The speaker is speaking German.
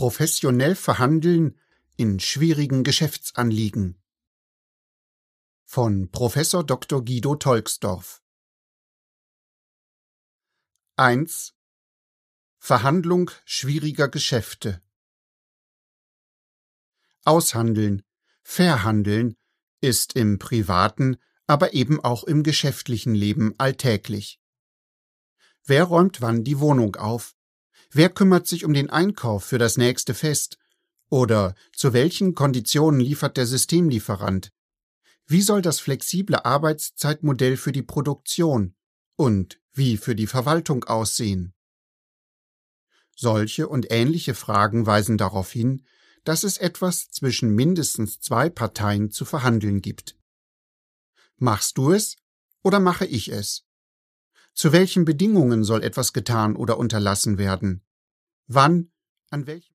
Professionell verhandeln in schwierigen Geschäftsanliegen von Professor Dr. Guido Tolksdorf. 1. Verhandlung schwieriger Geschäfte. Aushandeln, verhandeln ist im privaten, aber eben auch im geschäftlichen Leben alltäglich. Wer räumt wann die Wohnung auf? Wer kümmert sich um den Einkauf für das nächste Fest? Oder zu welchen Konditionen liefert der Systemlieferant? Wie soll das flexible Arbeitszeitmodell für die Produktion und wie für die Verwaltung aussehen? Solche und ähnliche Fragen weisen darauf hin, dass es etwas zwischen mindestens 2 Parteien zu verhandeln gibt. Machst du es oder mache ich es? Zu welchen Bedingungen soll etwas getan oder unterlassen werden? Wann, an welchem